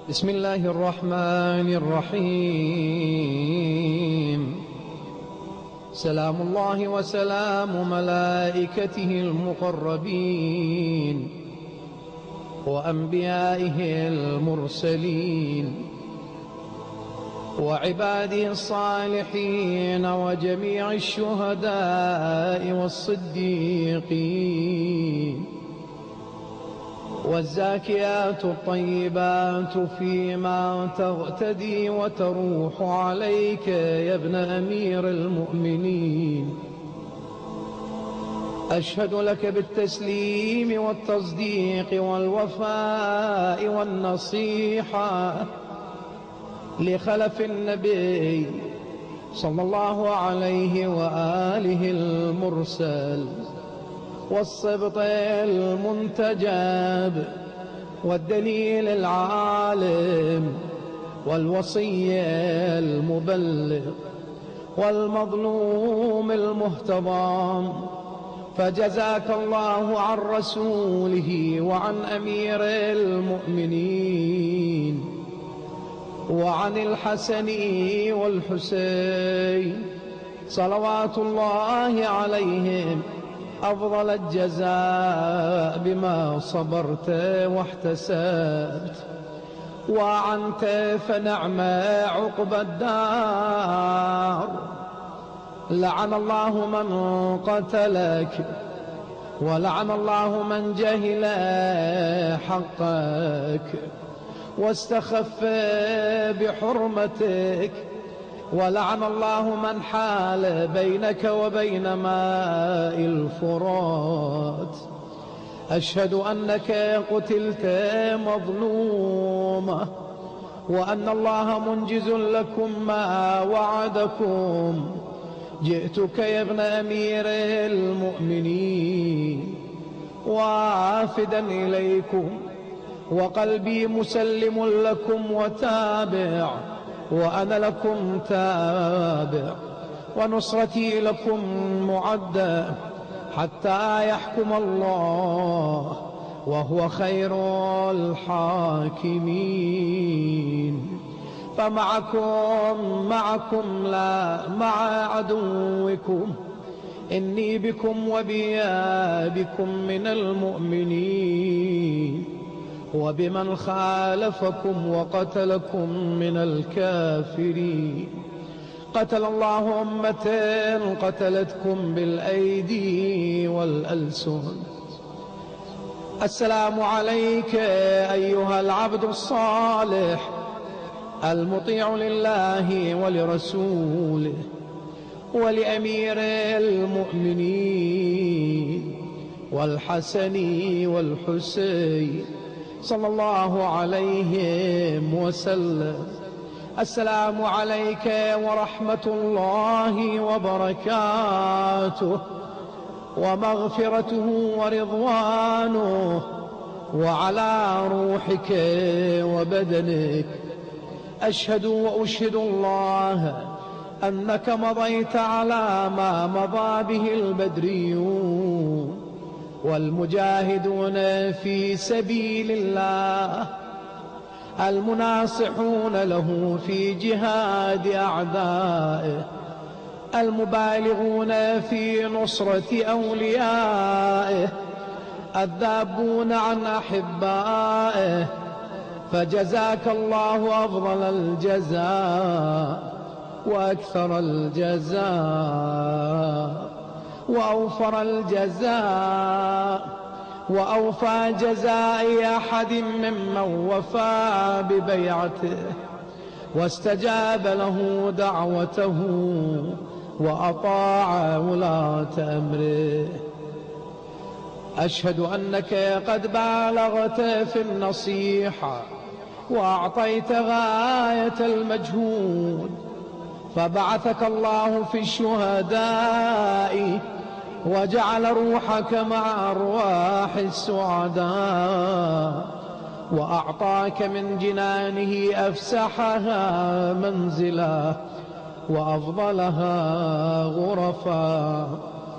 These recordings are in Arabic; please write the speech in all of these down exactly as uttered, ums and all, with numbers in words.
بسم الله الرحمن الرحيم. سلام الله وسلام ملائكته المقربين وأنبيائه المرسلين وعباده الصالحين وجميع الشهداء والصديقين والزاكيات الطيبات فيما تغتدي وتروح عليك يا ابن أمير المؤمنين. أشهد لك بالتسليم والتصديق والوفاء والنصيحة لخلف النبي صلى الله عليه وآله المرسل والصبط المنتجب والدليل العالم والوصي المبلغ والمظلوم المهتضم، فجزاك الله عن رسوله وعن أمير المؤمنين وعن الحسن والحسين صلوات الله عليهم أفضل الجزاء بما صبرت واحتسبت وعنت فنعم عقب الدار. لعن الله من قتلك ولعن الله من جهل حقك واستخف بحرمتك، ولعن الله من حال بينك وبين ماء الفرات. أشهد أنك قتلت مظلومة وأن الله منجز لكم ما وعدكم. جئتك يا ابن أمير المؤمنين وافدا إليكم وقلبي مسلم لكم وتابع، وأنا لكم تابع ونصرتي لكم معدة حتى يحكم الله وهو خير الحاكمين. فمعكم معكم لا مع عدوكم، إني بكم وبيابكم من المؤمنين وبمن خالفكم وقتلكم من الكافرين. قتل الله أمة قتلتكم بالأيدي والألسن. السلام عليك أيها العبد الصالح المطيع لله ولرسوله ولأمير المؤمنين والحسن والحسين صلى الله عليهم وسلم. السلام عليك ورحمة الله وبركاته ومغفرته ورضوانه وعلى روحك وبدنك. أشهد وأشهد الله أنك مضيت على ما مضى به البدريون والمجاهدون في سبيل الله المناصحون له في جهاد أعدائه المبالغون في نصرة أوليائه الذابون عن أحبائه. فجزاك الله أفضل الجزاء وأكثر الجزاء وأوفر الجزاء وأوفى جزاء أحد ممن وفى ببيعته واستجاب له دعوته وأطاع ولاة أمره. أشهد أنك قد بالغت في النصيحة وأعطيت غاية المجهود، فبعثك الله في الشهداء وجعل روحك مع أرواح السعداء وأعطاك من جنانه أفسحها منزلا وأفضلها غرفا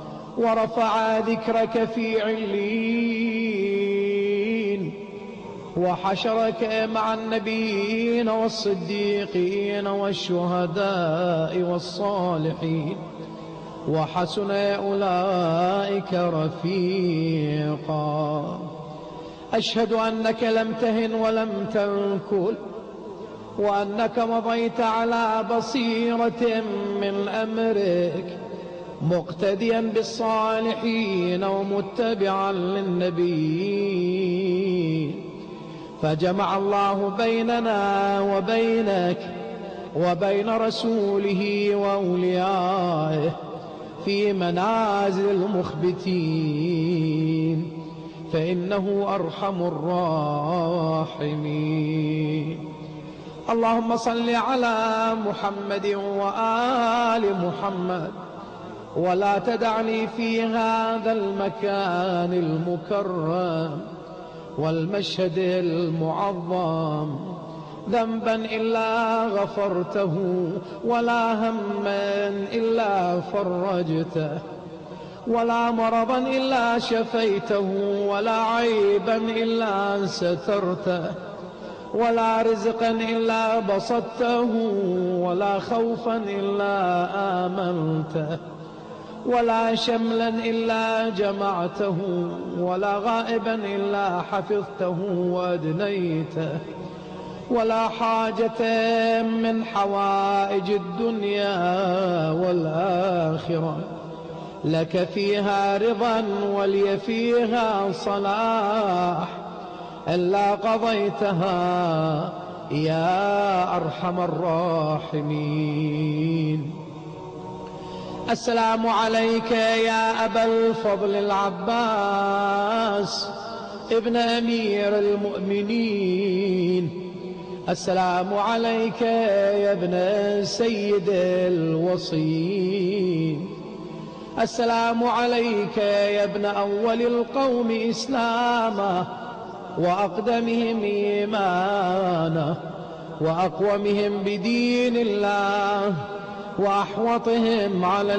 ورفع ذكرك في عليين وحشرك مع النبيين والصديقين والشهداء والصالحين، وحسن أولئك رفيقا. أشهد أنك لم تهن ولم تنكل، وأنك مضيت على بصيرة من أمرك، مقتديا بالصالحين ومتبعا للنبيين، فجمع الله بيننا وبينك وبين رسوله وأوليائه في منازل المخبتين، فإنه أرحم الراحمين. اللهم صل على محمد وآل محمد، ولا تدع لي في هذا المكان المكرم والمشهد المعظم ذنبا إلا غفرته، ولا هما إلا فرجته، ولا مرضا إلا شفيته، ولا عيبا إلا سترته، ولا رزقا إلا بسطته، ولا خوفا إلا آمنته، ولا شملا إلا جمعته، ولا غائبا إلا حفظته وأدنيته، ولا حاجة من حوائج الدنيا والآخرة لك فيها رضا ولي فيها صلاح إلا قضيتها يا أرحم الراحمين. السلام عليك يا أبا الفضل العباس ابن أمير المؤمنين. السلام عليك يا ابن سيد الوصيين. السلام عليك يا ابن أول القوم إسلاما، وأقدمهم إيمانا، وأقومهم بدين الله، وأحوطهم على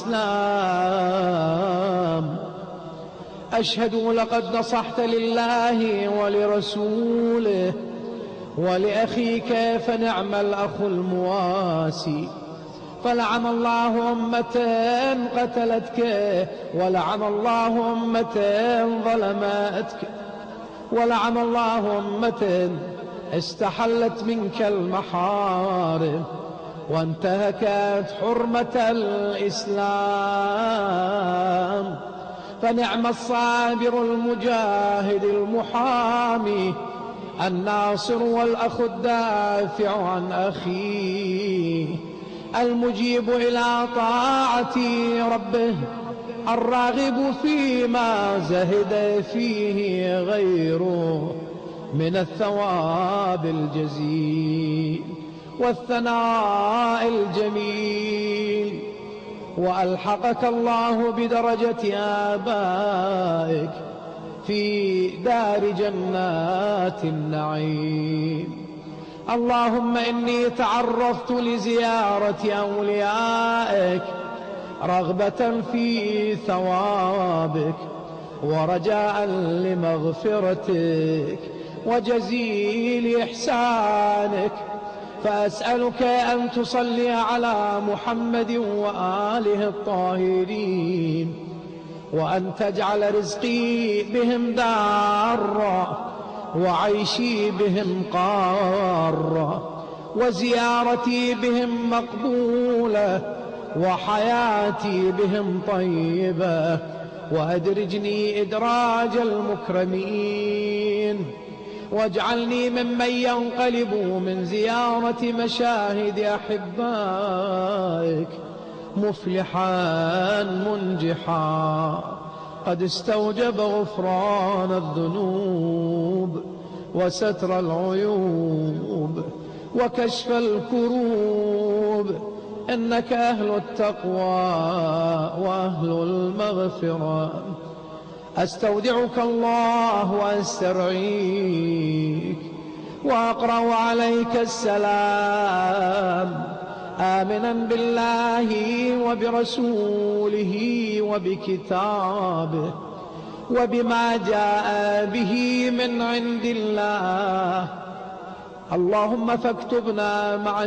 الإسلام. أشهد لقد نصحت لله ولرسوله ولأخيك، فنعم الأخ المواسي. فلعن الله أمة قتلتك، ولعن الله أمة ظلمتك، ولعن الله أمة استحلت منك المحارم وانتهكت حرمة الإسلام. فنعم الصابر المجاهد المحامي الناصر والأخ الدافع عن أخيه، المجيب إلى طاعة ربه، الراغب فيما زهد فيه غيره من الثواب الجزيل والثناء الجميل. وألحقك الله بدرجة آبائك في دار جنات النعيم. اللهم إني تعرضت لزيارة أوليائك رغبة في ثوابك ورجاء لمغفرتك وجزيل إحسانك، فأسألك أن تصلي على محمد وآله الطاهرين، وأن تجعل رزقي بهم دارا، وعيشي بهم قارا، وزيارتي بهم مقبولة، وحياتي بهم طيبة، وأدرجني إدراج المكرمين، واجعلني ممن ينقلب من زيارة مشاهد أحبائك مفلحا منجحا، قد استوجب غفران الذنوب وستر العيوب وكشف الكروب، إنك أهل التقوى وأهل المغفرة. أستودعك الله وأسترعيك، وأقرأ عليك السلام آمنا بالله وبرسوله وبكتابه وبما جاء به من عند الله. اللهم فاكتبنا مع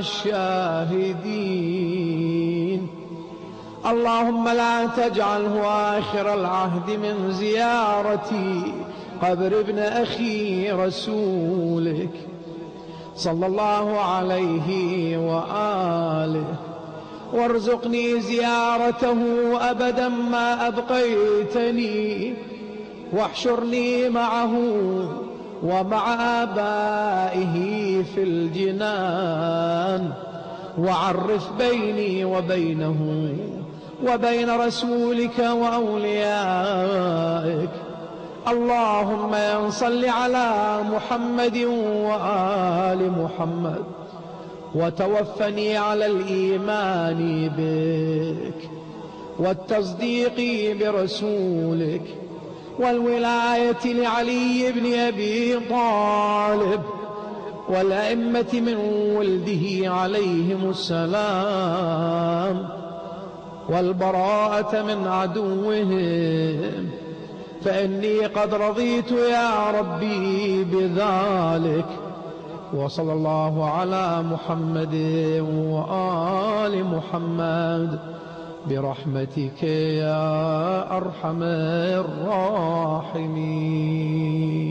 الشاهدين. اللهم لا تجعله آخر العهد من زيارتي قبر ابن أخي رسولك صلى الله عليه وآله، وارزقني زيارته أبدا ما أبقيتني، واحشرني معه ومع آبائه في الجنان، وعرف بيني وبينه وبين رسولك وأوليائك. اللهم صل على محمد وآل محمد، وتوفني على الإيمان بك والتصديق برسولك والولاية لعلي بن أبي طالب والأئمة من ولده عليهم السلام، والبراءة من عدوهم، فإني قد رضيت يا ربي بذلك. وصلى الله على محمد وآل محمد برحمتك يا أرحم الراحمين.